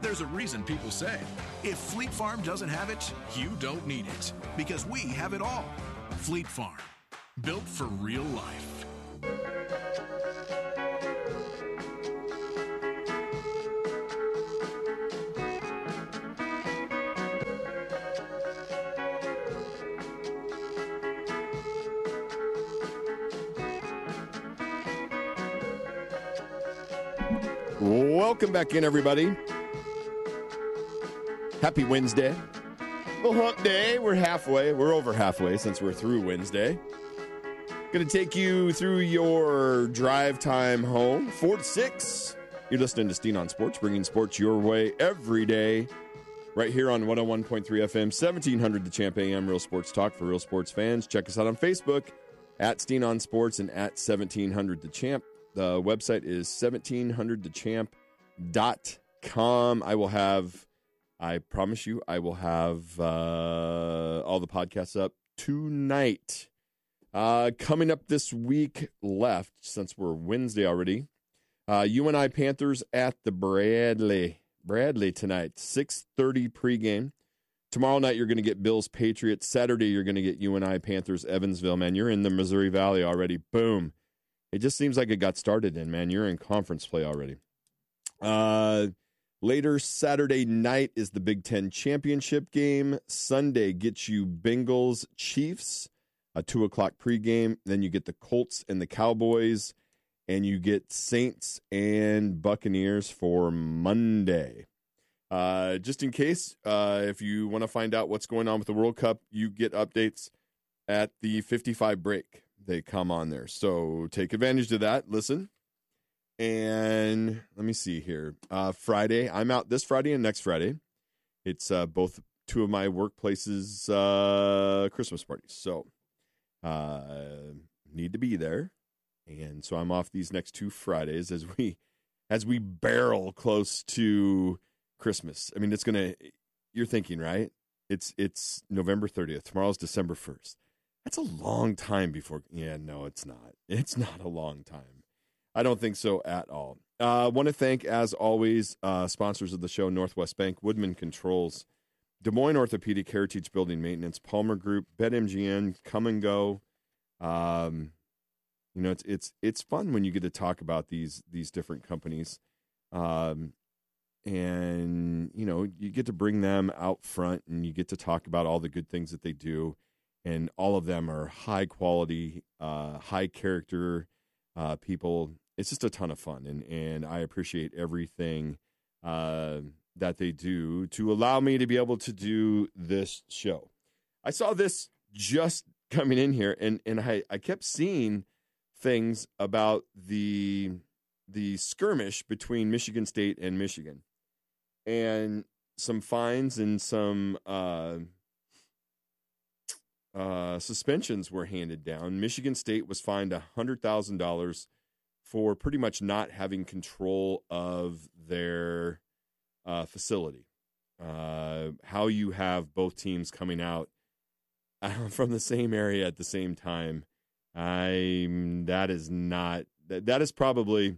There's a reason people say, if Fleet Farm doesn't have it, you don't need it. Because we have it all. Fleet Farm. Built for real life. Welcome back in, everybody. Happy Wednesday. Well, hump day. We're halfway. We're over halfway since we're through Wednesday. Going to take you through your drive time home, 4 to 6. You're listening to Steen on Sports, bringing sports your way every day. Right here on 101.3 FM, 1700 The Champ AM, Real Sports Talk for real sports fans. Check us out on Facebook at Steen on Sports and at 1700 The Champ. The website is 1700thechamp.com. I promise you, I will have all the podcasts up tonight. Coming up this week left, since we're Wednesday already, UNI Panthers at the Bradley tonight, 6:30 pregame. Tomorrow night, you're going to get Bills Patriots. Saturday, you're going to get UNI Panthers Evansville. Man, you're in the Missouri Valley already. Boom. It just seems like it got started in, man. You're in conference play already. Later Saturday night is the Big Ten Championship game. Sunday gets you Bengals Chiefs, a 2 o'clock pregame. Then you get the Colts and the Cowboys, and you get Saints and Buccaneers for Monday. Just in case, if you want to find out what's going on with the World Cup, you get updates at the 55 break. They come on there. So take advantage of that. Listen. And let me see here. Friday, I'm out this Friday and next Friday. It's both two of my workplaces' Christmas parties. So need to be there. And so I'm off these next 2 Fridays as we barrel close to Christmas. I mean, you're thinking, right? It's November 30th. Tomorrow's December 1st. That's a long time before. Yeah, no, it's not. It's not a long time. I don't think so at all. Want to thank, as always, sponsors of the show, Northwest Bank, Woodman Controls, Des Moines Orthopedic, Heritage Building Maintenance, Palmer Group, BetMGM, Come and Go. It's fun when you get to talk about these different companies. And, you get to bring them out front and you get to talk about all the good things that they do. And all of them are high quality, high character people. It's just a ton of fun. And I appreciate everything that they do to allow me to be able to do this show. I saw this just coming in here, and I kept seeing things about the skirmish between Michigan State and Michigan. And some fines and some suspensions were handed down. Michigan State was fined $100,000 for pretty much not having control of their facility. How you have both teams coming out from the same area at the same time, that is probably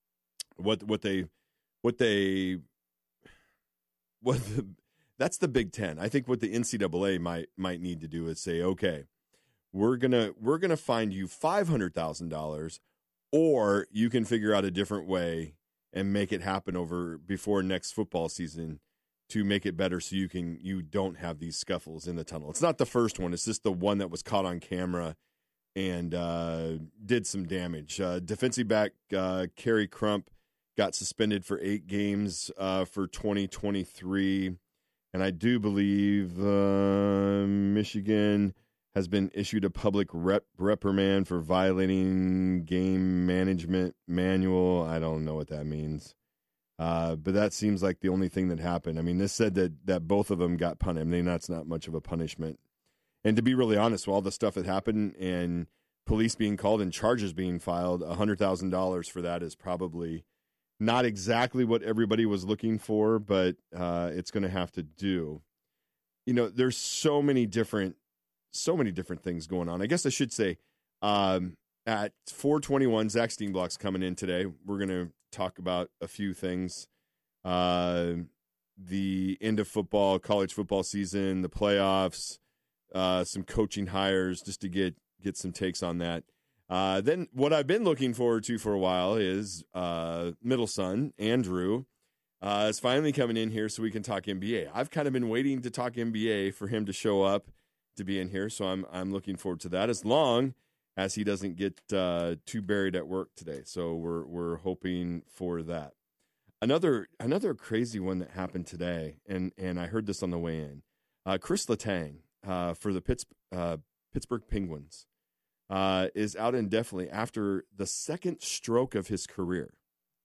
that's the Big Ten. I think what the NCAA might need to do is say, okay, we're gonna find you $500,000, or you can figure out a different way and make it happen before next football season to make it better, so you don't have these scuffles in the tunnel. It's not the first one; it's just the one that was caught on camera and did some damage. Defensive back Kerry Crump got suspended for 8 games for 2023. And I do believe Michigan has been issued a public reprimand for violating game management manual. I don't know what that means. But that seems like the only thing that happened. I mean, this said that both of them got punished. I mean, that's not much of a punishment. And to be really honest, with all the stuff that happened and police being called and charges being filed, $100,000 for that is probably not exactly what everybody was looking for, but it's going to have to do. There's so many different things going on. I guess I should say at 4:21, Zach Steenblock's coming in today. We're going to talk about a few things. the end of football, college football season, the playoffs, some coaching hires, just to get some takes on that. Then what I've been looking forward to for a while is middle son, Andrew, is finally coming in here so we can talk NBA. I've kind of been waiting to talk NBA for him to show up to be in here, so I'm looking forward to that, as long as he doesn't get too buried at work today. So we're hoping for that. Another crazy one that happened today, and I heard this on the way in. Chris Letang for the Pittsburgh Penguins is out indefinitely after the second stroke of his career.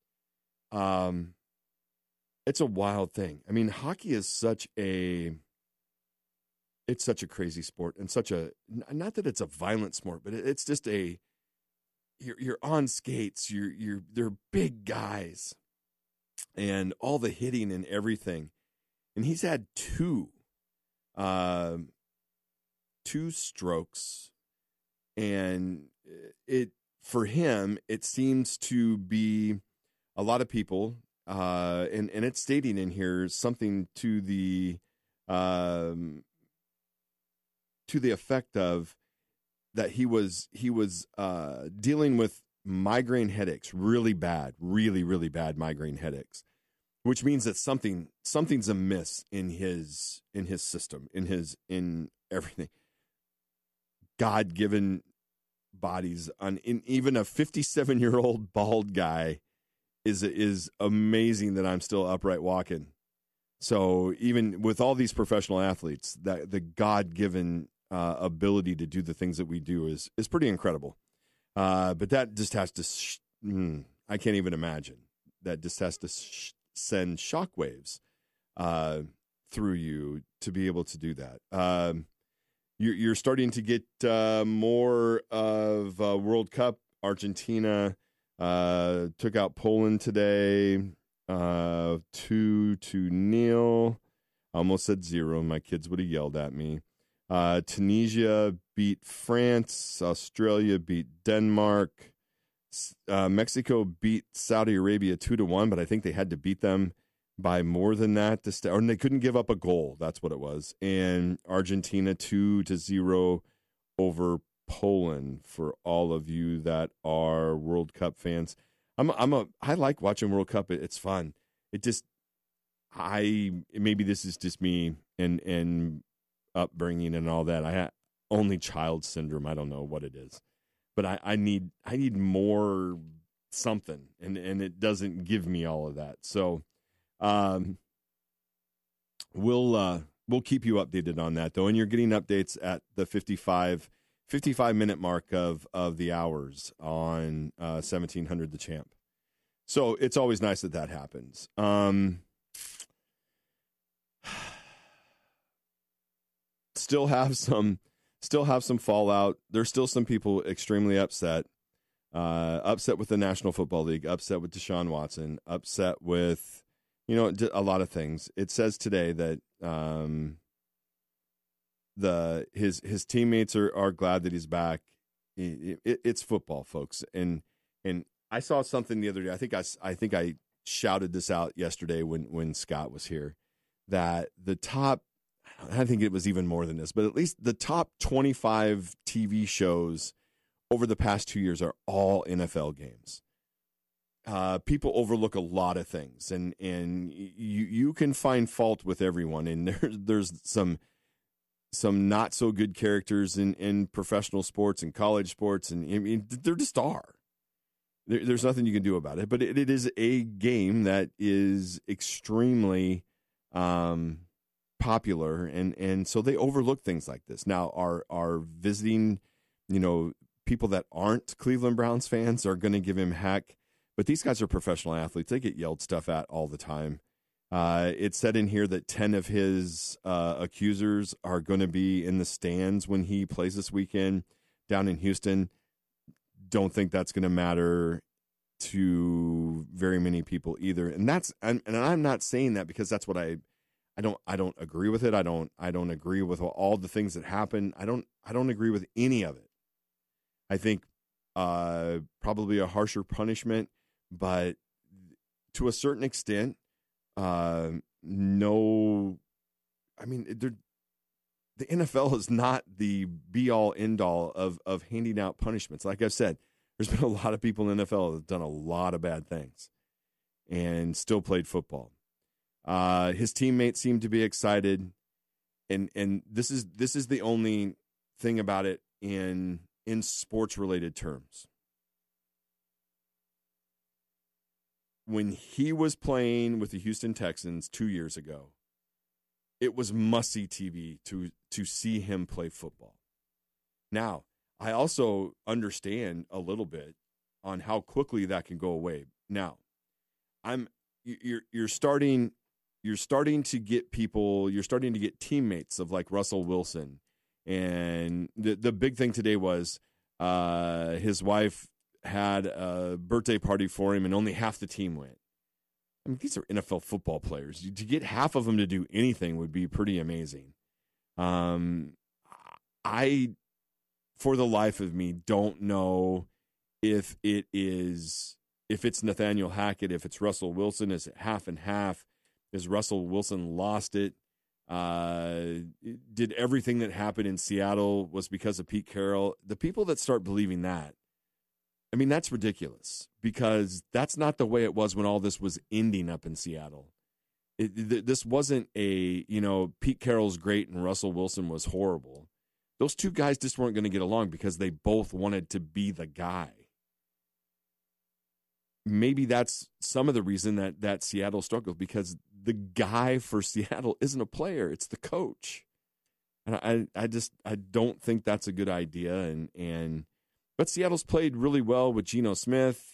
It's a wild thing. I mean, hockey is such a crazy sport, and not that it's a violent sport, but it's just you're on skates, they're big guys, and all the hitting and everything. And he's had two strokes, and for him, it seems to be a lot of people, and it's stating in here something to the effect of that he was dealing with migraine headaches, really bad migraine headaches, which means that something's amiss in his system, in everything. God-given bodies in even a 57-year-old bald guy is amazing that I'm still upright walking. So even with all these professional athletes, that the God-given ability to do the things that we do is pretty incredible. But that just has to, I can't even imagine. That just has to send shockwaves through you to be able to do that. You're starting to get more of World Cup. Argentina took out Poland today, 2-0. I almost said 0. My kids would have yelled at me. Tunisia beat France. Australia beat Denmark. Mexico beat Saudi Arabia 2-1, but I think they had to beat them by more than that or they couldn't give up a goal. That's what it was. And Argentina 2-0 over Poland. For all of you that are World Cup fans, I like watching World Cup. It's fun. Maybe this is just me and upbringing and all that. I had only child syndrome. I don't know what it is, but I need more something, and it doesn't give me all of that. So we'll keep you updated on that, though, and you're getting updates at the 55-minute mark of the hours on 1700 The Champ. So it's always nice that happens. Still have some fallout. There's still some people extremely upset with the National Football League, upset with Deshaun Watson, upset with a lot of things. It says today that his teammates are glad that he's back. It's football, folks, and I saw something the other day. I think I shouted this out yesterday when Scott was here, that the top, I think it was even more than this, but at least the top 25 TV shows over the past 2 years are all NFL games. People overlook a lot of things, and you can find fault with everyone, and there's some not so good characters in professional sports and college sports, and I mean, there just are. There's nothing you can do about it, but it is a game that is extremely popular, and so they overlook things like this. Now, are visiting, people that aren't Cleveland Browns fans are going to give him heck, but these guys are professional athletes. They get yelled stuff at all the time. It said in here that 10 of his accusers are going to be in the stands when he plays this weekend down in Houston. Don't think that's going to matter to very many people either. And I'm not saying that because that's what I don't agree with it. I don't agree with all the things that happen. I don't agree with any of it. I think probably a harsher punishment, but to a certain extent, no, I mean, the NFL is not the be-all, end-all of handing out punishments. Like I've said, there's been a lot of people in the NFL that have done a lot of bad things and still played football. His teammates seem to be excited, and this is the only thing about it in sports-related terms. When he was playing with the Houston Texans 2 years ago, it was must-see TV to see him play football. Now, I also understand a little bit on how quickly that can go away. Now, you're starting to get people, you're starting to get teammates of like Russell Wilson. And the big thing today was his wife had a birthday party for him and only half the team went. I mean, these are NFL football players. To get half of them to do anything would be pretty amazing. I, for the life of me, don't know if it's Nathaniel Hackett, if it's Russell Wilson. Is it half and half? Is Russell Wilson lost it? Did everything that happened in Seattle was because of Pete Carroll? The people that start believing that, I mean, that's ridiculous, because that's not the way it was when all this was ending up in Seattle. This wasn't Pete Carroll's great and Russell Wilson was horrible. Those two guys just weren't going to get along because they both wanted to be the guy. Maybe that's some of the reason that Seattle struggled, because the guy for Seattle isn't a player, it's the coach. And I don't think that's a good idea. But Seattle's played really well with Geno Smith.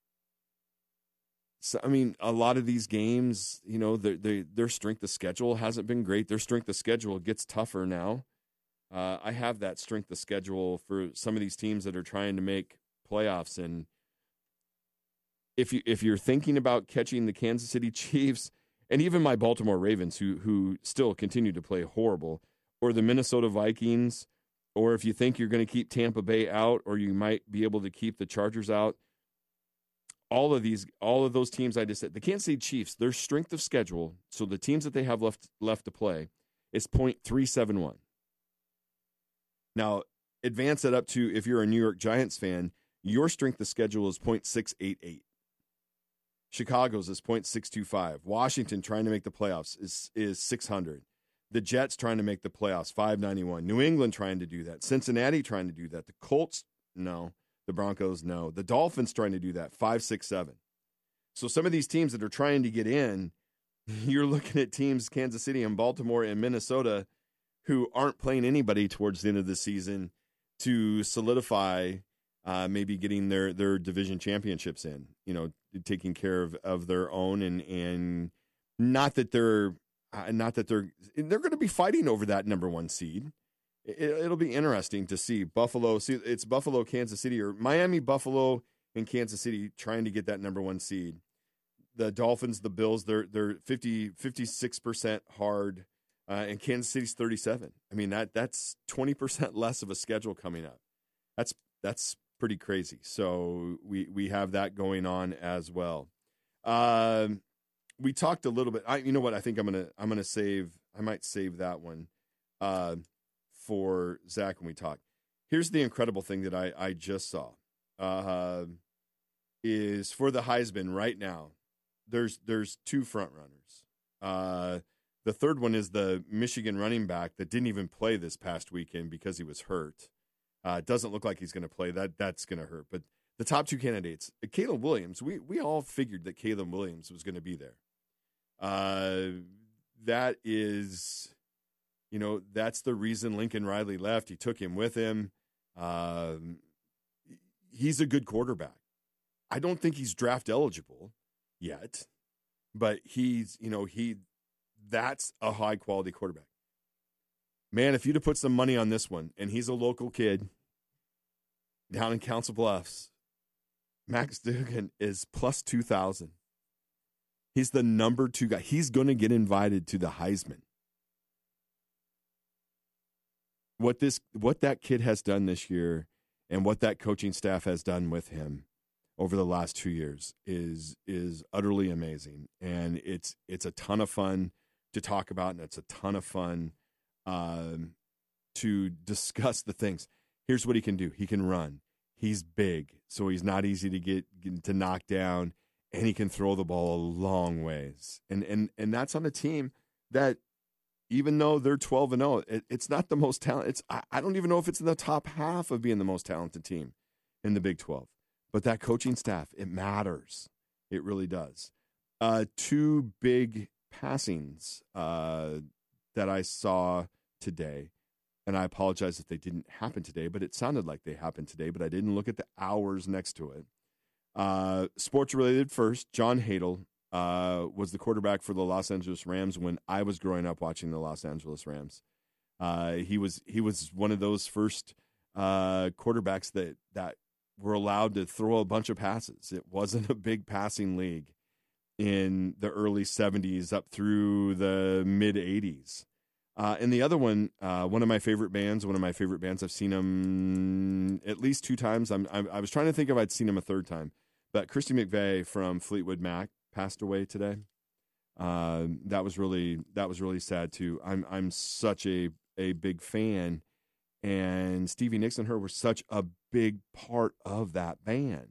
So, I mean, a lot of these games, their strength of schedule hasn't been great. Their strength of schedule gets tougher now. I have that strength of schedule for some of these teams that are trying to make playoffs. And if you're thinking about catching the Kansas City Chiefs and even my Baltimore Ravens, who still continue to play horrible, or the Minnesota Vikings, or if you think you're going to keep Tampa Bay out, or you might be able to keep the Chargers out, all of those teams I just said, the Kansas City Chiefs, their strength of schedule, so the teams that they have left to play, is .371. Now, advance it up to, if you're a New York Giants fan, your strength of schedule is .688. Chicago's is .625. Washington, trying to make the playoffs, is 600. The Jets trying to make the playoffs, 591. New England trying to do that. Cincinnati trying to do that. The Colts, no. The Broncos, no. The Dolphins trying to do that, 567. So some of these teams that are trying to get in, you're looking at teams, Kansas City and Baltimore and Minnesota, who aren't playing anybody towards the end of the season to solidify maybe getting their division championships in, taking care of their own, and not that they're going to be fighting over that number one seed. It'll be interesting to see Buffalo. See, it's Buffalo, Kansas City, or Miami, Buffalo, and Kansas City trying to get that number one seed. The Dolphins, the Bills, they're 56% hard, and Kansas City's 37. I mean, that's 20% less of a schedule coming up. That's pretty crazy. So we have that going on as well. We talked a little bit. You know what? I think I'm gonna save. I might save that one for Zach when we talk. Here's the incredible thing that I just saw. Is for the Heisman right now. There's two front runners. The third one is the Michigan running back that didn't even play this past weekend because he was hurt. It doesn't look like he's going to play. That's going to hurt. But the top two candidates, Caleb Williams, we all figured that Caleb Williams was going to be there. That is, that's the reason Lincoln Riley left. He took him with him. He's a good quarterback. I don't think he's draft eligible yet, but that's a high quality quarterback. Man, if you'd have put some money on this one, and he's a local kid down in Council Bluffs, Max Duggan is plus 2,000. He's the number 2 guy. He's going to get invited to the Heisman. What that kid has done this year, and what that coaching staff has done with him over the last 2 years is utterly amazing, and it's a ton of fun. to talk about, and it's a ton of fun to discuss the things. Here's what he can do. He can run. He's big, so he's not easy to get to knock down, and he can throw the ball a long ways. And that's on a team that, even though they're 12-0, it's not the most talented. I don't even know if it's in the top half of being the most talented team in the Big 12. But that coaching staff, it matters. It really does. Two big passings that I saw today, and I apologize if they didn't happen today, but it sounded like they happened today, but I didn't look at the hours next to it. Sports related first, John Hadl was the quarterback for the Los Angeles Rams when I was growing up watching the Los Angeles Rams. He was one of those first quarterbacks that were allowed to throw a bunch of passes. It wasn't a big passing league in the early 70s up through the mid 80s. And the other one of my favorite bands, I've seen them at least two times. I was trying to think if I'd seen him a third time, but Christy McVeigh from Fleetwood Mac passed away today. That was really sad too. I'm such a big fan, and Stevie Nicks and her were such a big part of that band.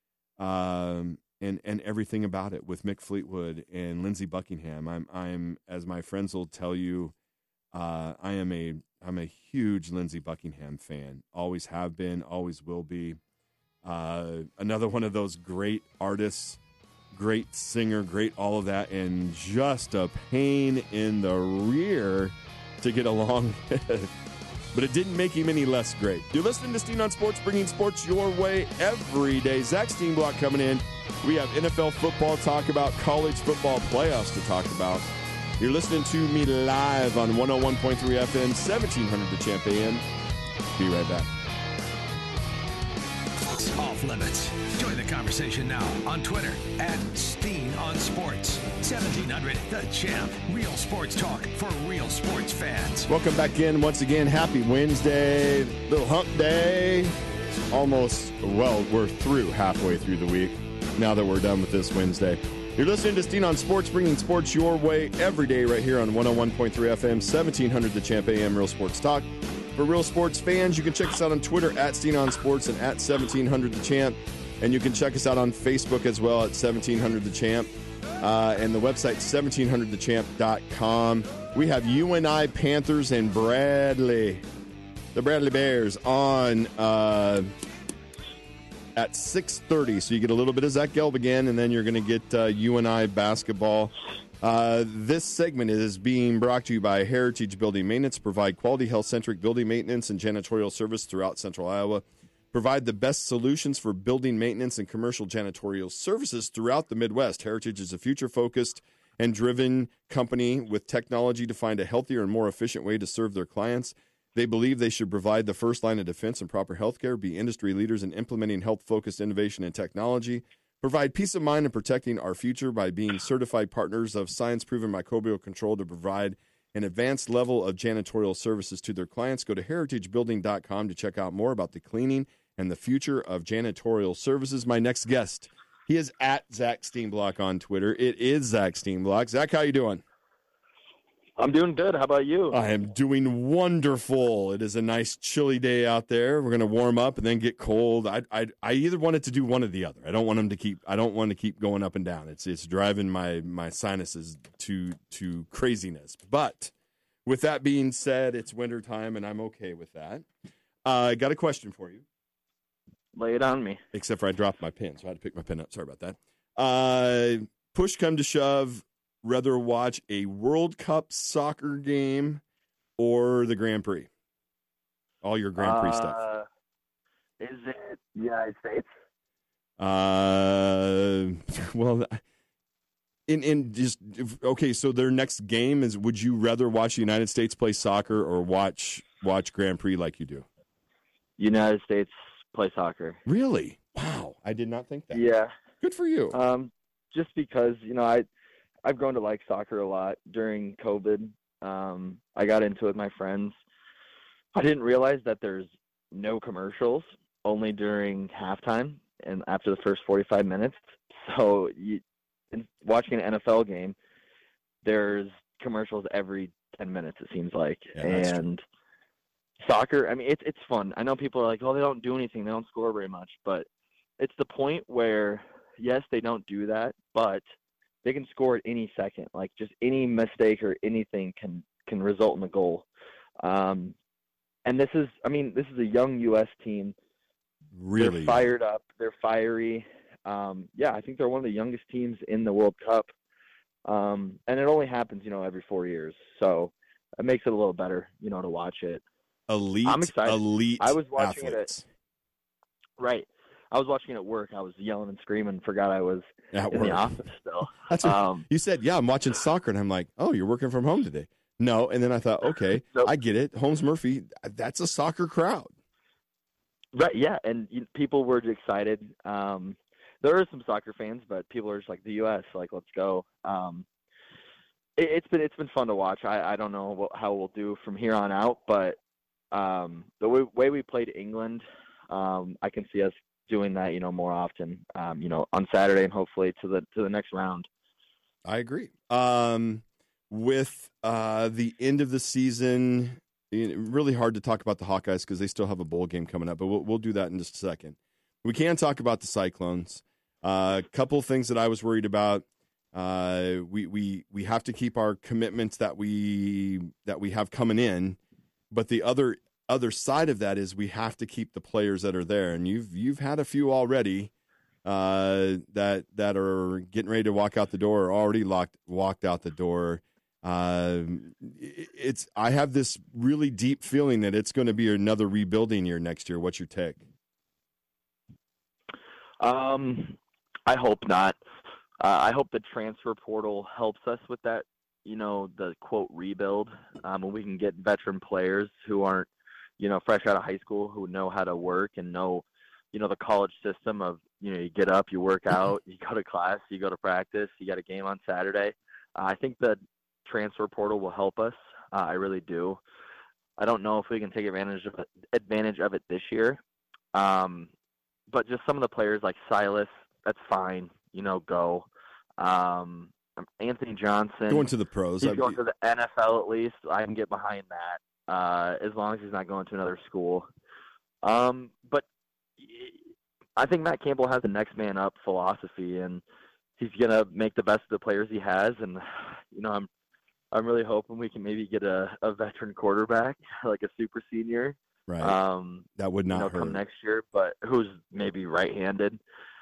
And everything about it with Mick Fleetwood and Lindsey Buckingham. I'm as my friends will tell you, I'm a huge Lindsey Buckingham fan. Always have been, always will be. Another one of those great artists, great singer, great all of that, and just a pain in the rear to get along with. But it didn't make him any less great. You're listening to Steen on Sports, bringing sports your way every day. Zach Steenblock coming in. We have NFL football talk about, college football playoffs to talk about. You're listening to me live on 101.3 FM, 1700 The Champ AM. Be right back. Off limits. Join the conversation now on Twitter at Steen on Sports. 1700 The Champ. Real sports talk for real sports fans. Welcome back in once again. Happy Wednesday. Little hump day. Almost, well, we're halfway through the week now that we're done with this Wednesday. You're listening to Steen on Sports, bringing sports your way every day right here on 101.3 FM, 1700 The Champ AM, Real Sports Talk. For real sports fans, you can check us out on Twitter at Steen on Sports and at 1700 The Champ. And you can check us out on Facebook as well at 1700 The Champ. And the website 1700thechamp.com. We have UNI Panthers and Bradley, the Bradley Bears, on at 6:30. So you get a little bit of Zach Gelb again, and then you're going to get UNI basketball. This segment is being brought to you by Heritage Building Maintenance. Provide quality, health-centric building maintenance and janitorial service throughout Central Iowa. Provide the best solutions for building maintenance and commercial janitorial services throughout the Midwest. Heritage is a future-focused and driven company with technology to find a healthier and more efficient way to serve their clients. They believe they should provide the first line of defense and proper health care, be industry leaders in implementing health-focused innovation and technology, provide peace of mind in protecting our future by being certified partners of science-proven microbial control to provide an advanced level of janitorial services to their clients. Go to heritagebuilding.com to check out more about the cleaning and the future of janitorial services. My next guest, he is at Zach Steenblock on Twitter. It is Zach Steenblock. Zach, how you doing? I'm doing good. How about you? I am doing wonderful. It is a nice chilly day out there. We're going to warm up and then get cold. I either wanted to do one or the other. I don't want to keep going up and down. It's driving my sinuses to craziness. But with that being said, it's wintertime and I'm okay with that. I got a question for you. Lay it on me. Except for I dropped my pen, so I had to pick my pen up. Sorry about that. Push come to shove, rather watch a World Cup soccer game or the Grand Prix? All your Grand Prix stuff. Is it the United States? Well, okay, so their next game is, would you rather watch the United States play soccer or watch Grand Prix like you do? United States play soccer. Really? Wow. I did not think that. Yeah. Good for you. Just because, I've grown to like soccer a lot. During COVID, I got into it with my friends. I didn't realize that there's no commercials, only during halftime and after the first 45 minutes. So watching an NFL game, there's commercials every 10 minutes, it seems like. Yeah, that's true. And soccer, I mean, it's fun. I know people are like, oh, they don't do anything. They don't score very much. But it's the point where, yes, they don't do that, but they can score at any second. Like, just any mistake or anything can result in a goal. And this is a young U.S. team. Really? They're fired up. They're fiery. I think they're one of the youngest teams in the World Cup. And it only happens, every 4 years. So it makes it a little better, to watch it. Elite, I'm excited. elite I was watching athletes. Right. I was watching it at work. I was yelling and screaming, forgot I was At in work. the office still. That's what you said. Yeah, I'm watching soccer, and I'm like, oh, you're working from home today. No, and then I thought, okay, Nope. I get it. Holmes Murphy, that's a soccer crowd. Right, yeah, and people were excited. There are some soccer fans, but people are just like, the U.S., like, let's go. It's been fun to watch. I don't know how we'll do from here on out, but the way we played England, I can see us doing that, more often, on Saturday and hopefully to the next round. I agree. With the end of the season, really hard to talk about the Hawkeyes because they still have a bowl game coming up, but we'll do that in just a second. We can talk about the Cyclones. A couple of things that I was worried about. We have to keep our commitments that we have coming in, but the other side of that is we have to keep the players that are there, and you've had a few already that are getting ready to walk out the door or already walked out the door. I have this really deep feeling that it's going to be another rebuilding year next year. What's your take? I hope not. I hope the transfer portal helps us with that, the quote rebuild, when we can get veteran players who aren't, fresh out of high school, who know how to work and know, the college system of, you get up, you work out, you go to class, you go to practice, you got a game on Saturday. I think the transfer portal will help us. I really do. I don't know if we can take advantage of it this year. But just some of the players like Silas, that's fine. Go. Anthony Johnson. Going to the pros. He's going to the NFL at least. I can get behind that as long as he's not going to another school. But I think Matt Campbell has the next man up philosophy, and he's going to make the best of the players he has. And, I'm really hoping we can maybe get a veteran quarterback, like a super senior. Right. That would not hurt. Come next year, but who's maybe right-handed.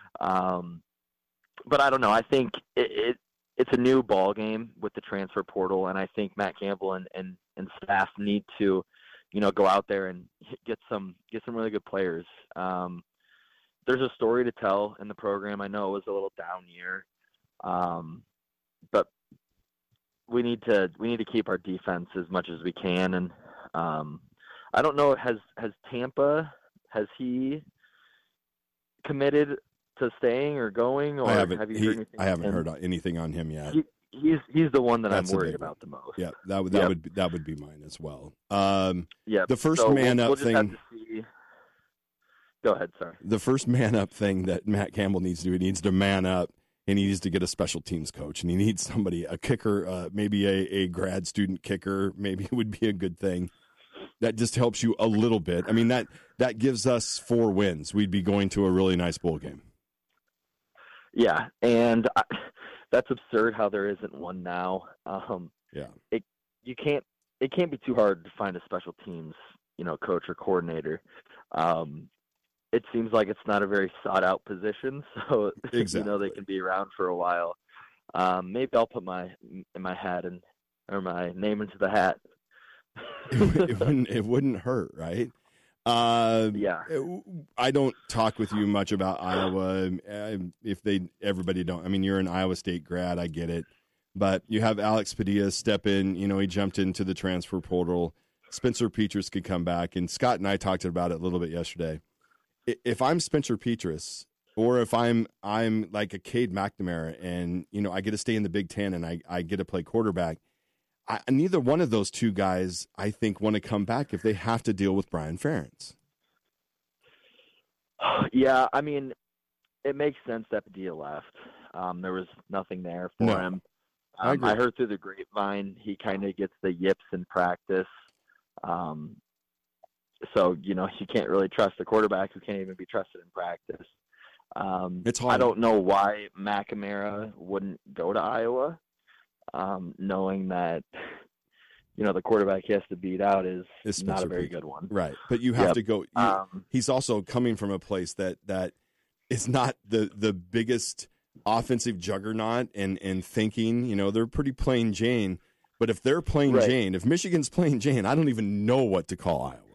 But I don't know. I think it's a new ball game with the transfer portal, and I think Matt Campbell and staff need to, go out there and get some really good players. There's a story to tell in the program. I know it was a little down year, but we need to keep our defense as much as we can. And I don't know, has Tampa, has he committed to staying or going, or have you heard anything? I haven't heard anything on him yet. He's the one That's I'm worried about the most. Yeah, that would be mine as well. The first so man we'll up thing. Have to see. Go ahead, sorry. The first man up thing that Matt Campbell needs to do, he needs to man up, and he needs to get a special teams coach, and he needs somebody, a kicker, maybe a grad student kicker, maybe would be a good thing. That just helps you a little bit. I mean, that gives us 4 wins. We'd be going to a really nice bowl game. Yeah, and that's absurd how there isn't one now. Yeah, it can't be too hard to find a special teams, coach or coordinator. It seems like it's not a very sought out position, so exactly. They can be around for a while. Maybe I'll put my hat or my name into the hat. It wouldn't hurt, right? Yeah. I don't talk with you much about Iowa. Everybody don't. I mean, you're an Iowa State grad. I get it. But you have Alex Padilla step in. He jumped into the transfer portal. Spencer Petras could come back. And Scott and I talked about it a little bit yesterday. If I'm Spencer Petras, or if I'm like a Cade McNamara and, I get to stay in the Big Ten and I get to play quarterback, neither one of those two guys, I think, want to come back if they have to deal with Brian Ferentz. Yeah, I mean, it makes sense that Padilla left. There was nothing there for him. I agree. I heard through the grapevine he kind of gets the yips in practice. So, you can't really trust a quarterback who can't even be trusted in practice. It's hard. I don't know why McNamara wouldn't go to Iowa, knowing that, the quarterback he has to beat out is not a very good one. Right. But you have to go. He's also coming from a place that is not the biggest offensive juggernaut and thinking, they're pretty plain Jane. But if they're plain Jane, if Michigan's plain Jane, I don't even know what to call Iowa.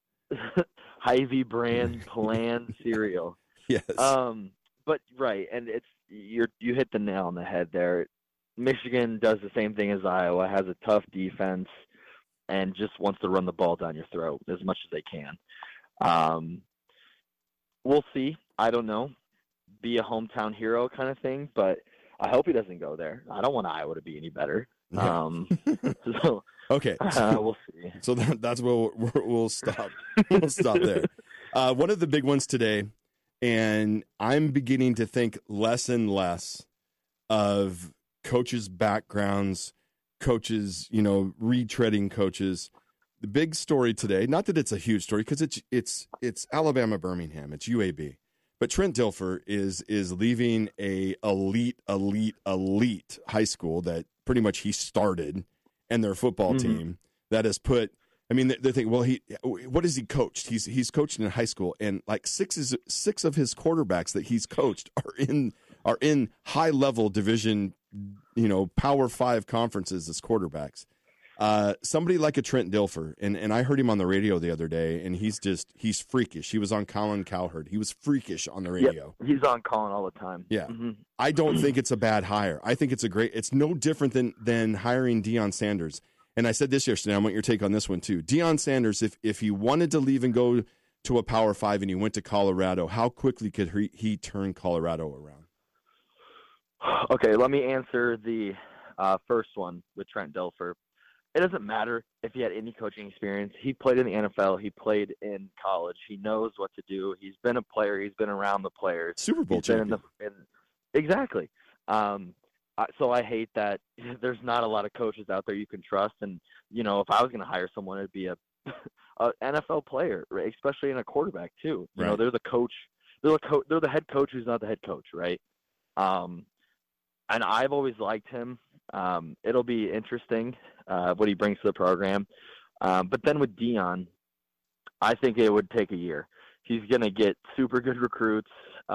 Hy-Vee brand Plan cereal. Yes. But right, and you hit the nail on the head there. Michigan does the same thing as Iowa, has a tough defense, and just wants to run the ball down your throat as much as they can. We'll see. I don't know. Be a hometown hero kind of thing, but I hope he doesn't go there. I don't want Iowa to be any better. Yeah. So okay. We'll see. So that's where we'll stop. We'll stop there. One of the big ones today, and I'm beginning to think less and less of coaches' backgrounds, coaches, retreading coaches. The big story today, not that it's a huge story because it's Alabama Birmingham, it's UAB. But Trent Dilfer is leaving a elite high school that pretty much he started, and their football team that has put. I mean, they think, well, what has he coached? He's coached in high school, and like six of his quarterbacks that he's coached are in high level division, Power 5 conferences as quarterbacks. Somebody like a Trent Dilfer, and I heard him on the radio the other day, and he's freakish. He was on Colin Cowherd. He was freakish on the radio. Yep, he's on Colin all the time. Yeah. I don't think it's a bad hire. I think it's no different than hiring Deion Sanders. And I said this yesterday, I want your take on this one too. Deion Sanders, if he wanted to leave and go to a Power 5 and he went to Colorado, how quickly could he turn Colorado around? Okay, let me answer the first one with Trent Dilfer. It doesn't matter if he had any coaching experience. He played in the NFL. He played in college. He knows what to do. He's been a player. He's been around the players. Super Bowl champion. Exactly. So I hate that there's not a lot of coaches out there you can trust. And, if I was going to hire someone, it'd be a NFL player, right? Especially in a quarterback too. Right. They're the coach. They're the head coach who's not the head coach, right? And I've always liked him. It'll be interesting what he brings to the program. But then with Deion, I think it would take a year. He's going to get super good recruits.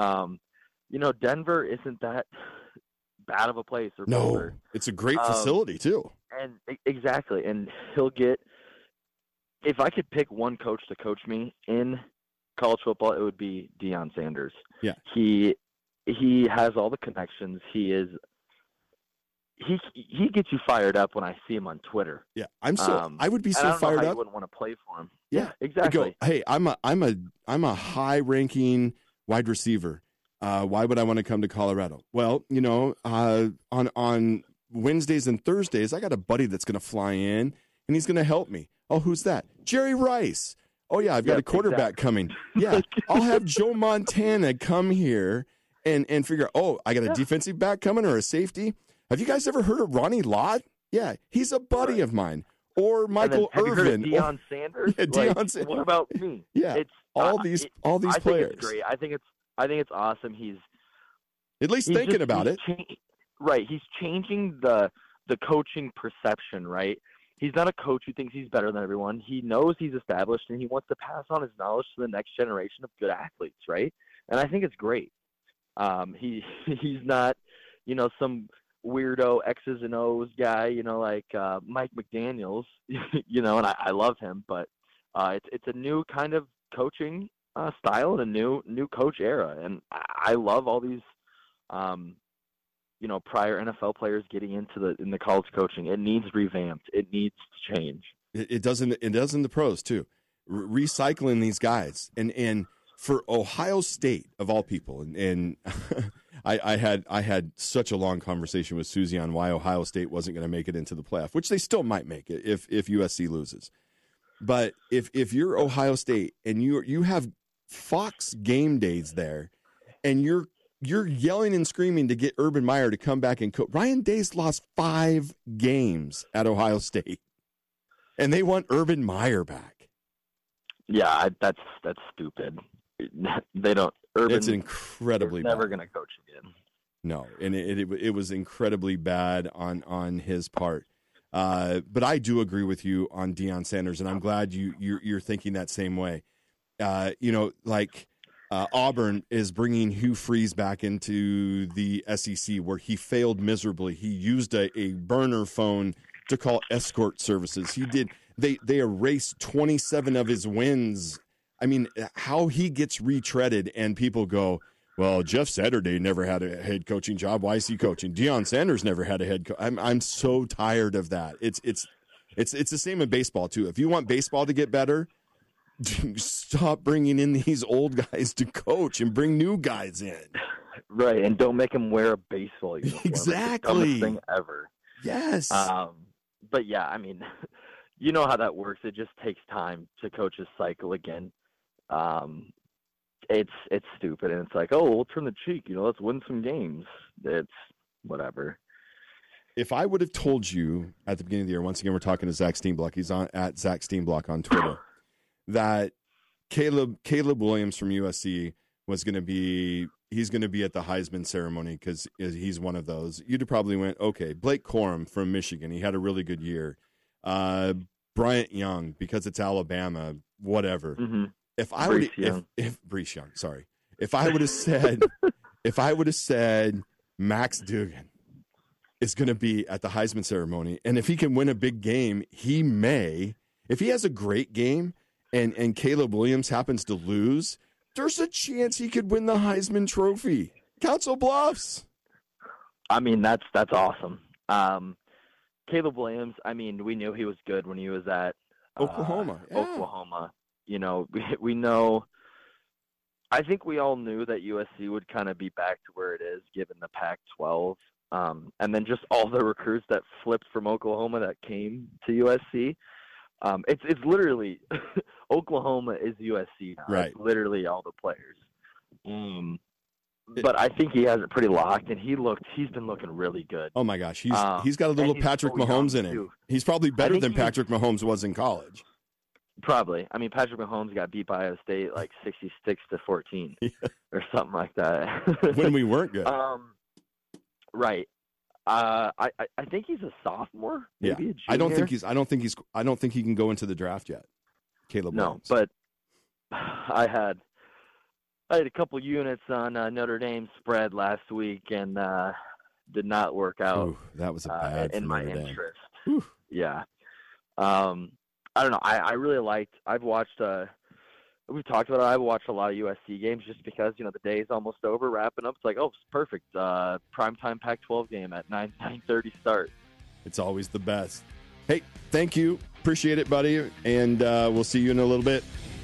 Denver isn't that bad of a place. No, it's a great facility too. And exactly. And he'll get – if I could pick one coach to coach me in college football, it would be Deion Sanders. Yeah. He has all the connections. He gets you fired up when I see him on Twitter. Yeah, I would be so I don't fired know how up. you wouldn't want to play for him. Yeah, exactly. I go, hey, I'm a high-ranking wide receiver. Why would I want to come to Colorado? Well, on Wednesdays and Thursdays, I got a buddy that's going to fly in and he's going to help me. Oh, who's that? Jerry Rice. Oh yeah, I've got a quarterback coming. Yeah, I'll have Joe Montana come here and figure. Oh, I got a defensive back coming or a safety. Have you guys ever heard of Ronnie Lott? Yeah, he's a buddy of mine. Or Michael Irvin. Have you heard of Deion Sanders? Yeah, Deion Sanders. What about me? Yeah, all these players. I think it's great. I think it's awesome. He's at least thinking about it. Right. He's changing the coaching perception, right? He's not a coach who thinks he's better than everyone. He knows he's established, and he wants to pass on his knowledge to the next generation of good athletes, right? And I think it's great. He's not, some weirdo X's and O's guy, like Mike McDaniels, and I love him, but it's a new kind of coaching style and a new coach era, and I love all these prior NFL players getting into the college coaching. It needs revamped. It needs to change. It does in the pros too. Recycling these guys and for Ohio State of all people, and I had such a long conversation with Susie on why Ohio State wasn't going to make it into the playoff, which they still might make it if USC loses. But if you're Ohio State and you have Fox game days there, and you're you're yelling and screaming to get Urban Meyer to come back and coach. Ryan Day's lost 5 games at Ohio State, and they want Urban Meyer back. Yeah, that's stupid. They don't. Urban, it's incredibly bad. Never going to coach again. No, and it was incredibly bad on his part. But I do agree with you on Deion Sanders, and I'm glad you're thinking that same way. Auburn is bringing Hugh Freeze back into the SEC, where he failed miserably. He used a burner phone to call escort services. He did. They erased 27 of his wins. I mean, how he gets retreaded, and people go, well, Jeff Saturday never had a head coaching job. Why is he coaching? Deion Sanders never had a head coach. I'm so tired of that. It's the same in baseball too. If you want baseball to get better, stop bringing in these old guys to coach and bring new guys in. Right, and don't make them wear a baseball uniform. Exactly. It's the dumbest thing ever. Yes. But yeah, I mean, you know how that works. It just takes time to coach a cycle again. It's stupid, and it's like, oh, we'll turn the cheek. Let's win some games. It's whatever. If I would have told you at the beginning of the year, once again, we're talking to Zach Steenblock. He's at Zach Steenblock on Twitter. That Caleb Williams from USC he's going to be at the Heisman ceremony because he's one of those. You'd have probably went, okay. Blake Corum from Michigan, he had a really good year. Bryant Young, because it's Alabama, whatever. Mm-hmm. If I would Bryce Young, sorry. If I would have said Max Duggan is going to be at the Heisman ceremony, and if he can win a big game, he may. If he has a great game and Caleb Williams happens to lose, there's a chance he could win the Heisman Trophy. Council Bluffs. I mean, that's awesome. Caleb Williams, I mean, we knew he was good when he was at Oklahoma. Yeah. Oklahoma. We know. I think we all knew that USC would kind of be back to where it is, given the Pac-12, and then just all the recruits that flipped from Oklahoma that came to USC. It's literally Oklahoma is USC now. Right. It's literally all the players. But I think he has it pretty locked, and he's been looking really good. Oh my gosh, he's got a little Patrick Mahomes in him. Too. He's probably better than Patrick Mahomes was in college. Probably. I mean, Patrick Mahomes got beat by Ohio State like 66-14 or something like that. When we weren't good. Right. I think he's a sophomore. Maybe a junior. I don't think he can go into the draft yet. Caleb Williams. No, but I had a couple units on Notre Dame spread last week and did not work out. Ooh, that was a bad in my Notre Dame. interest. Ooh. Yeah. I don't know. I really liked. I've watched. We've talked about it. I've watched a lot of USC games just because the day is almost over, wrapping up. It's like, oh, it's perfect. Primetime Pac-12 game at 9:30 start. It's always the best. Hey, thank you. Appreciate it, buddy. And we'll see you in a little bit.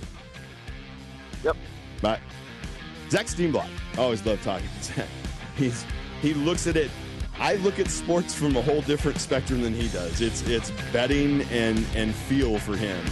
Yep. Bye. Zach Steenblock. Always love talking to Zach. He looks at it. I look at sports from a whole different spectrum than he does. It's betting and feel for him.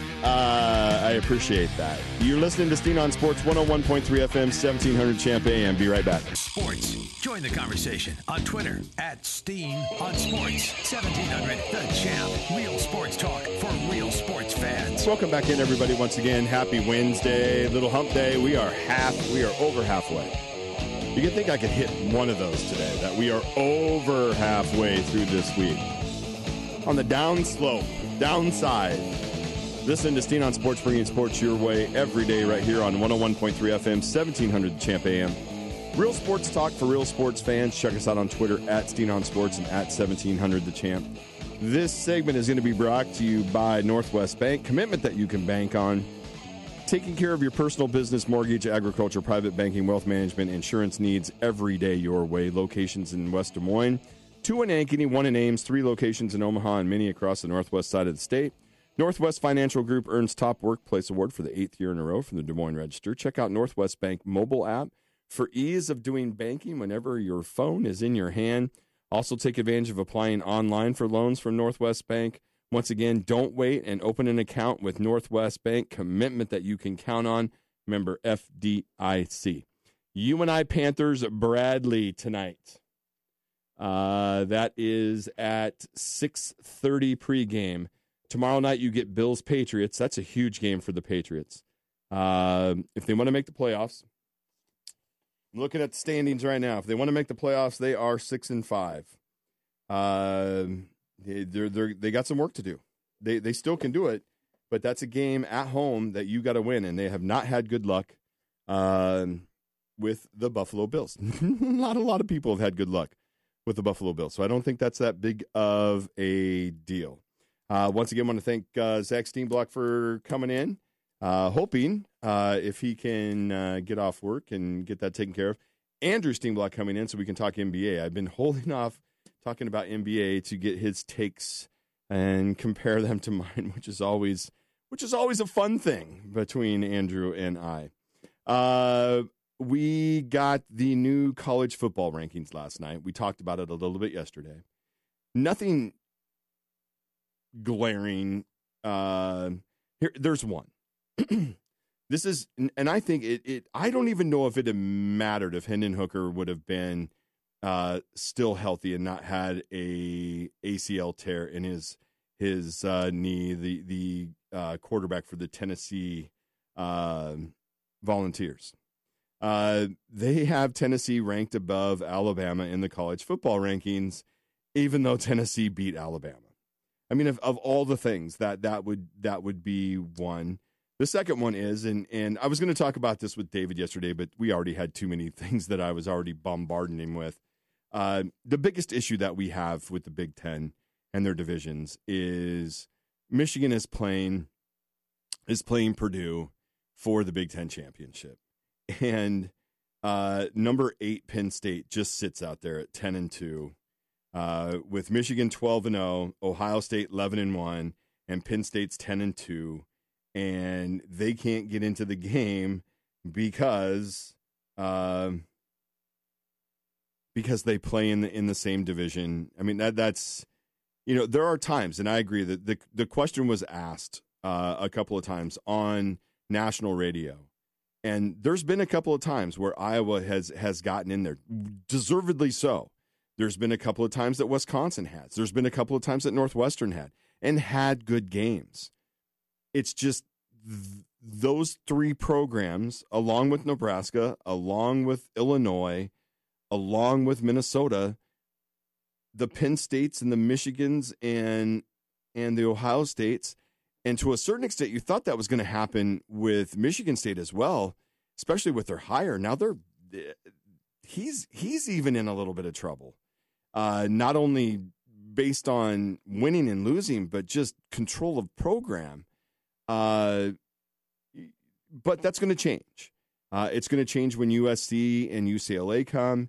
I appreciate that. You're listening to Steen on Sports 101.3 FM, 1700 Champ AM. Be right back. Sports. Join the conversation on Twitter at Steen on Sports. 1700 The Champ. Real sports talk for real sports fans. Welcome back in, everybody. Once again, happy Wednesday, little hump day. We are over halfway. You can think I could hit one of those today, that we are over halfway through this week. On the downside. Listen to Steen on Sports, bringing sports your way every day right here on 101.3 FM, 1700 Champ AM. Real sports talk for real sports fans. Check us out on Twitter at Steen on Sports and at 1700 The Champ. This segment is going to be brought to you by Northwest Bank. Commitment that you can bank on. Taking care of your personal business, mortgage, agriculture, private banking, wealth management, insurance needs every day your way. Locations in West Des Moines, 2 in Ankeny, 1 in Ames, 3 locations in Omaha, and many across the northwest side of the state. Northwest Financial Group earns Top Workplace Award for the 8th year in a row from the Des Moines Register. Check out Northwest Bank mobile app for ease of doing banking whenever your phone is in your hand. Also take advantage of applying online for loans from Northwest Bank. Once again, don't wait and open an account with Northwest Bank. Commitment that you can count on. Member FDIC. UNI Panthers Bradley tonight. That is at 6:30 pregame. Tomorrow night you get Bills Patriots. That's a huge game for the Patriots. If they want to make the playoffs, I'm looking at the standings right now. If they want to make the playoffs, they are 6-5. They got some work to do. They still can do it, but that's a game at home that you got to win, and they have not had good luck with the Buffalo Bills. Not a lot of people have had good luck with the Buffalo Bills, so I don't think that's that big of a deal. Once again, I want to thank Zach Steenblock for coming in, hoping if he can get off work and get that taken care of. Andrew Steenblock coming in so we can talk NBA. I've been holding off talking about NBA to get his takes and compare them to mine, which is always a fun thing between Andrew and I. We got the new college football rankings last night. We talked about it a little bit yesterday. Nothing glaring. Here, there's one. This is, and I think it. I don't even know if it had mattered if Hendon Hooker would have been still healthy and not had a ACL tear in his knee. The quarterback for the Tennessee Volunteers. They have Tennessee ranked above Alabama in the college football rankings, even though Tennessee beat Alabama. I mean, of all the things that would be one. The second one is, and I was going to talk about this with David yesterday, but we already had too many things that I was already bombarding him with. The biggest issue that we have with the Big Ten and their divisions is Michigan is playing Purdue for the Big Ten championship. And number 8 Penn State just sits out there at 10-2, with Michigan 12-0, Ohio State 11-1, and Penn State's 10-2, and they can't get into the game because they play in the same division. I mean that's there are times, and I agree that the question was asked a couple of times on national radio. And there's been a couple of times where Iowa has gotten in there, deservedly so. There's been a couple of times that Wisconsin has. There's been a couple of times that Northwestern had good games. It's just those 3 programs, along with Nebraska, along with Illinois, along with Minnesota, the Penn States and the Michigans and the Ohio States. And to a certain extent, you thought that was going to happen with Michigan State as well, especially with their hire. Now he's even in a little bit of trouble, not only based on winning and losing, but just control of program. But that's going to change. It's going to change when USC and UCLA come.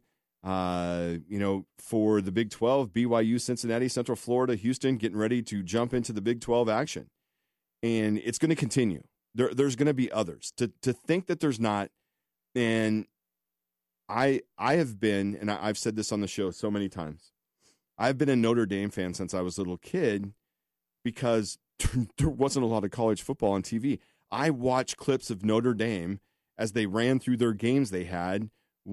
For the Big 12, BYU, Cincinnati, Central Florida, Houston, getting ready to jump into the Big 12 action. And it's going to continue. There's going to be others. To think that there's not, and I have been, and I've said this on the show so many times, I've been a Notre Dame fan since I was a little kid because there wasn't a lot of college football on TV. I watched clips of Notre Dame as they ran through their games they had.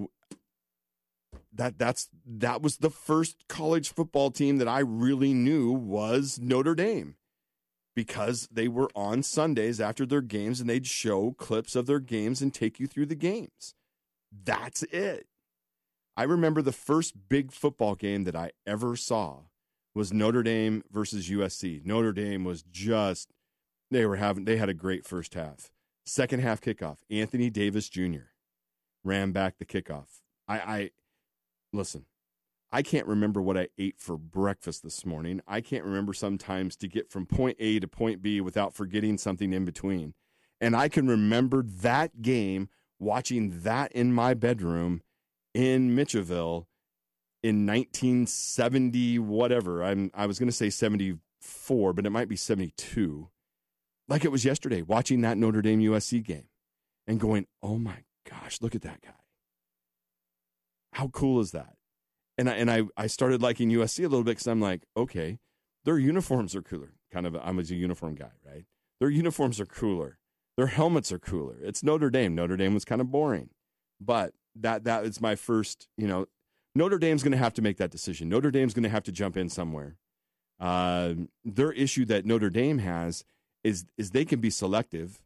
That was the first college football team that I really knew was Notre Dame, because they were on Sundays after their games and they'd show clips of their games and take you through the games. That's it. I remember the first big football game that I ever saw was Notre Dame versus USC. Notre Dame was they had a great first half. Second half kickoff, Anthony Davis Jr. ran back the kickoff. Listen, I can't remember what I ate for breakfast this morning. I can't remember sometimes to get from point A to point B without forgetting something in between. And I can remember that game, watching that in my bedroom in Mitchellville in 1970, whatever. I was going to say 74, but it might be 72. Like it was yesterday, watching that Notre Dame USC game and going, oh my gosh, look at that guy. How cool is that? And I started liking USC a little bit because I'm like, okay, their uniforms are cooler. I'm a uniform guy, right? Their uniforms are cooler. Their helmets are cooler. It's Notre Dame. Notre Dame was kind of boring. But that is my first, Notre Dame's going to have to make that decision. Notre Dame's going to have to jump in somewhere. Their issue that Notre Dame has is they can be selective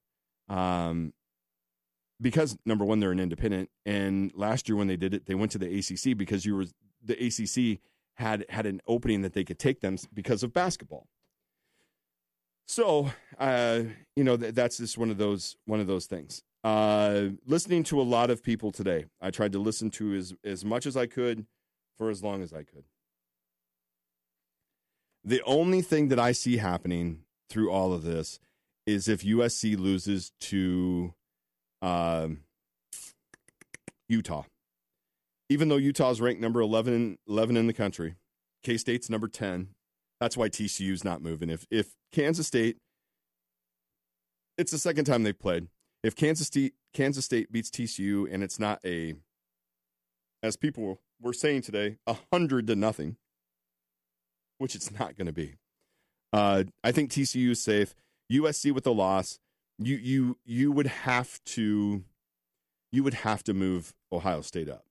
because, number one, they're an independent. And last year when they did it, they went to the ACC because the ACC had an opening that they could take them because of basketball. So, that's just one of those things. Listening to a lot of people today. I tried to listen to as much as I could for as long as I could. The only thing that I see happening through all of this is if USC loses to Utah. Even though Utah is ranked number 11 in the country, K-State's number 10. That's why TCU's not moving. If Kansas State, it's the second time they've played. If Kansas State beats TCU and it's not as people were saying today, 100-0, which it's not going to be. I think TCU is safe. USC with a loss, you would have to move Ohio State up.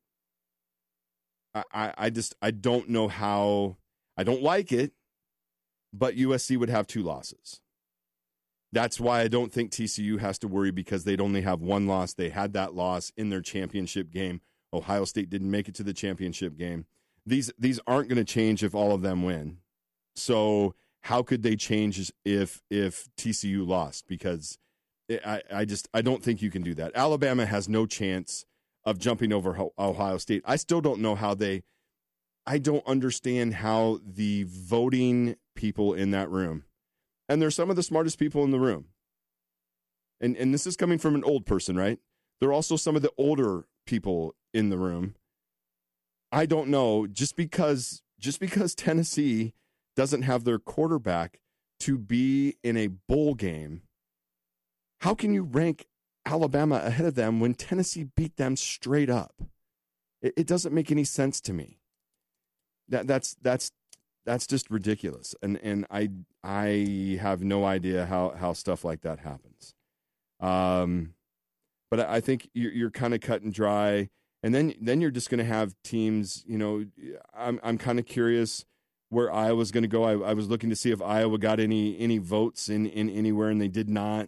I don't know how. I don't like it, but USC would have 2 losses. That's why I don't think TCU has to worry because they'd only have 1 loss. They had that loss in their championship game. Ohio State didn't make it to the championship game. These aren't going to change if all of them win. So how could they change if TCU lost? Because I don't think you can do that. Alabama has no chance of jumping over Ohio State. I still don't know how I don't understand how the voting people in that room, and they're some of the smartest people in the room, and this is coming from an old person, right? They're also some of the older people in the room. I don't know, just because Tennessee doesn't have their quarterback to be in a bowl game, how can you rank Alabama ahead of them when Tennessee beat them straight up? It doesn't make any sense to me. That's just ridiculous, and I have no idea how stuff like that happens. But I think you're kind of cut and dry, and then you're just going to have teams. I'm kind of curious where Iowa's going to go. I was looking to see if Iowa got any votes in anywhere, and they did not.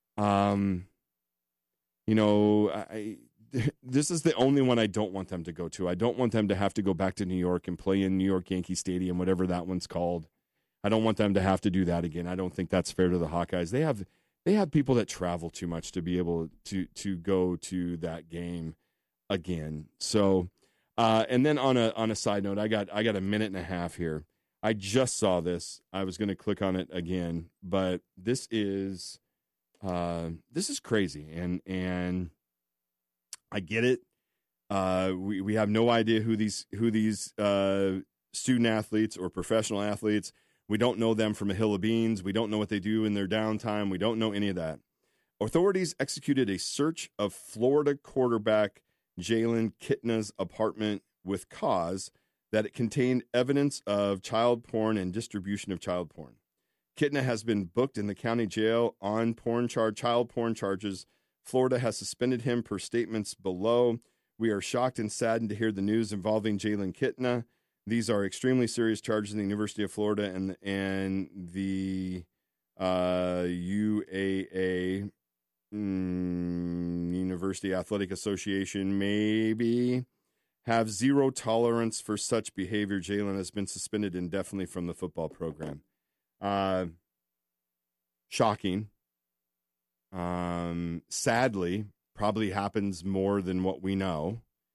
This is the only one I don't want them to go to. I don't want them to have to go back to New York and play in New York Yankee Stadium, whatever that one's called. I don't want them to have to do that again. I don't think that's fair to the Hawkeyes. They have people that travel too much to be able to go to that game again. So, and then on a side note, I got a minute and a half here. I just saw this. I was going to click on it again, but this is crazy, and I get it. We have no idea who these student athletes or professional athletes. We don't know them from a hill of beans. We don't know what they do in their downtime. We don't know any of that. Authorities executed a search of Florida quarterback Jalen Kitna's apartment with cause that it contained evidence of child porn and distribution of child porn. Kitna has been booked in the county jail on child porn charges. Florida has suspended him per statements below. We are shocked and saddened to hear the news involving Jalen Kitna. These are extremely serious charges in the University of Florida and the UAA University Athletic Association maybe have zero tolerance for such behavior. Jalen has been suspended indefinitely from the football program. Shocking. Sadly, probably happens more than what we know,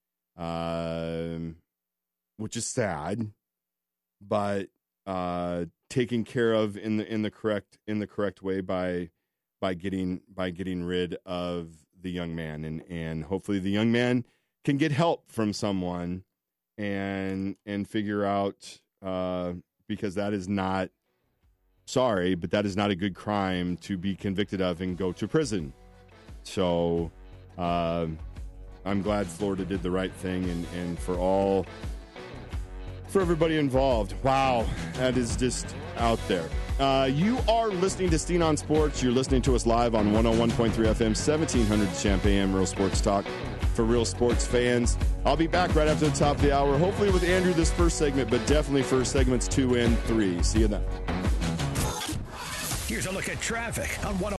which is sad, but taken care of in the correct way by getting rid of the young man, and hopefully the young man can get help from someone and figure out, because that is not. Sorry, but that is not a good crime to be convicted of and go to prison. So I'm glad Florida did the right thing, and for everybody involved. Wow, that is just out there. You are listening to Steen on Sports. You're listening to us live on 101.3 FM, 1700 Champ AM, Real Sports Talk. for real sports fans. I'll be back right after the top of the hour, hopefully with Andrew this first segment, but definitely for segments 2 and 3. See you then. Here's a look at traffic on